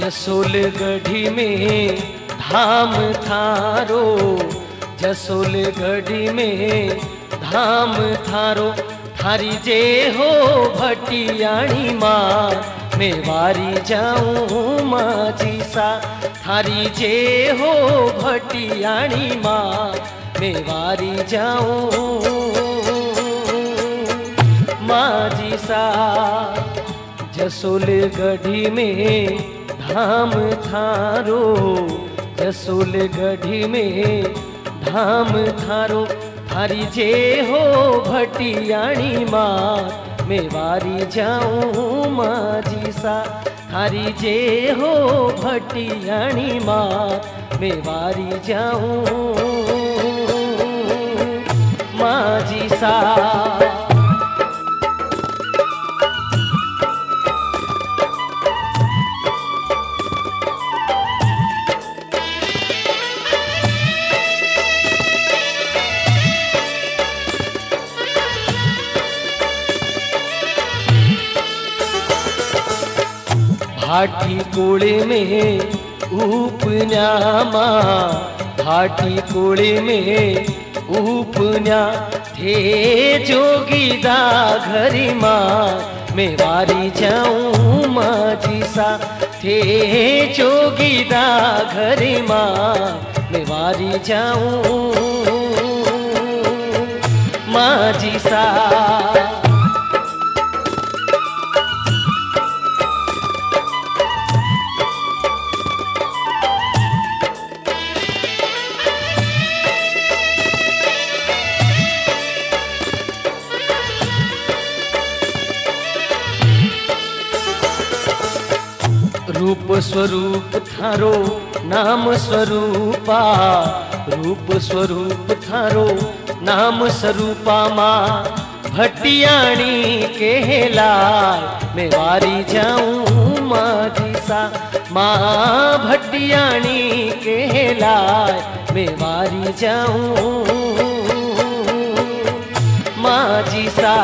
जसोलगढ़ी में धाम थारो, जसोलगढ़ी में धाम थारो, थारी जे हो भटियाणी माँ मेवारी जाऊं माझी सा, थारी जे हो भटियाणी माँ मेवारी जाऊं माझी सा। जसोलगढ़ी में धाम थारो, जसोलगढ़ी में धाम थारो, थारी जे हो भटियाणी माँ मेवारी जाऊं माझी सा, थारी जे हो भटियाणी माँ मेवारी जाऊं माझी सा। भाटी कोड़े में उपन्यामा, भाटी कोड़े में उपन्या थे जोगीदा घरी माँ मेवारी जाऊं माझी सा, थे जोगीदा घरी माँ मेवारी जाऊं माझी सा। रूप स्वरूप थारो नाम स्वरूपा, रूप स्वरूप थारो नाम स्वरूपा माँ भटियाणी कहलाय मेवारी जाऊं माझी सा, माँ भटियाणी कहलाय मेवारी जाऊं माझी सा।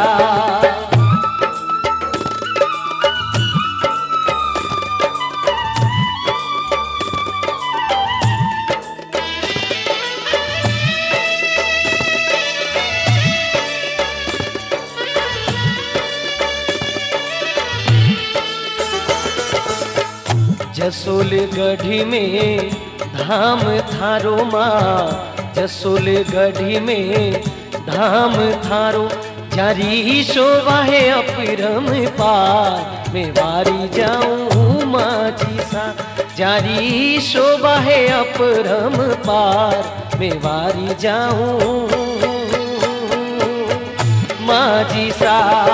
जसोलगढ़ी में धाम थारो माँ, जसोलगढ़ी में धाम थारो, जारी शोभा है अपरम पार मेवारी जाऊं माझी सा, जारी शोभा है अपरम पार मेवारी जाऊं माझी सा।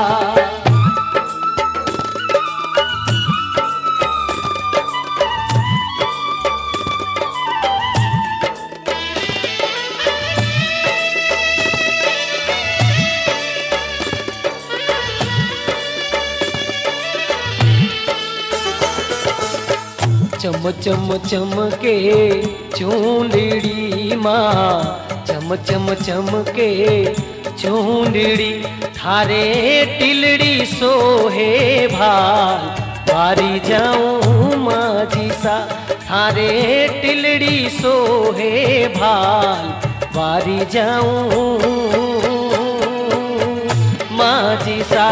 चम चम चमके चूंदड़ी माँ, चम चम चमके चूंदड़ी, थारे टिलड़ी सोहे भाल वारी जाऊं माझी सा, थारे टिलड़ी सोहे भाल वारी जाऊं माझी सा।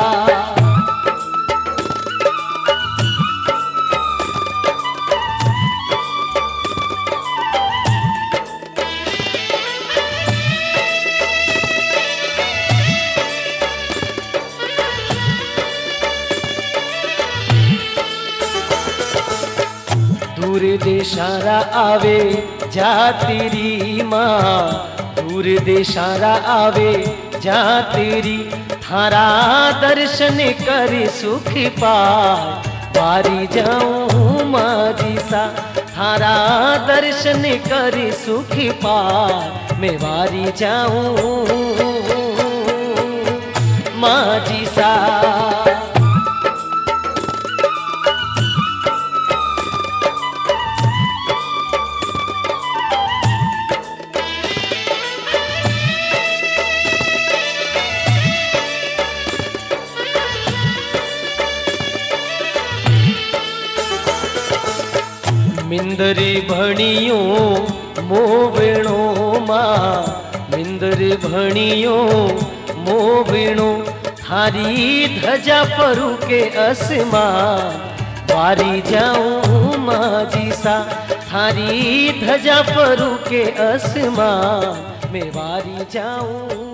दूर देशारा आवे जातिरी माँ, दूर देशारा आवे जातिरी, थारा दर्शन कर सुख पाय वारी जाऊं माझी सा, थारा दर्शन कर सुख पाय मेवारी जाऊं माझी सा। मिंदरी भणियो मोवेणो माँ, मिंदरी भणियो मोवेणो, थारी धजा परू के आसमान, वारी जाऊं माझी सा, थारी धजा परू के आसमान, मैं वारी जाऊं।